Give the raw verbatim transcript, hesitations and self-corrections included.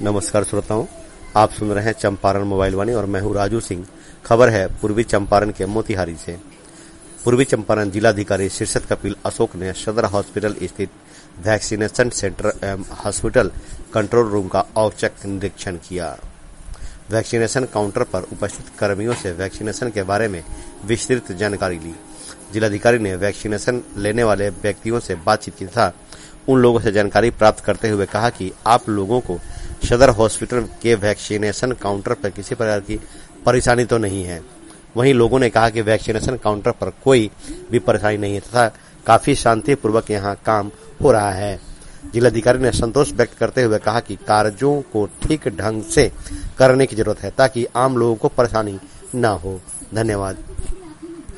नमस्कार श्रोताओं, आप सुन रहे हैं चंपारण मोबाइल वाणी और मैं हूं राजू सिंह। खबर है पूर्वी चंपारण के मोतिहारी से। पूर्वी चंपारण जिलाधिकारी शीर्षत कपिल अशोक ने सदर हॉस्पिटल स्थित वैक्सीनेशन सेंटर एवं हॉस्पिटल कंट्रोल रूम का औचक निरीक्षण किया। वैक्सीनेशन काउंटर पर उपस्थित कर्मियों से वैक्सीनेशन के बारे में विस्तृत जानकारी ली। जिलाधिकारी ने वैक्सीनेशन लेने वाले व्यक्तियों से बातचीत की तथा उन लोगों से जानकारी प्राप्त करते हुए कहा कि आप लोगों को सदर हॉस्पिटल के वैक्सीनेशन काउंटर पर किसी प्रकार की परेशानी तो नहीं है। वहीं लोगों ने कहा कि वैक्सीनेशन काउंटर पर कोई भी परेशानी नहीं है तथा काफी शांतिपूर्वक यहां काम हो रहा है। जिलाधिकारी ने संतोष व्यक्त करते हुए कहा कि कार्यों को ठीक ढंग से करने की जरूरत है ताकि आम लोगों को परेशानी न हो। धन्यवाद।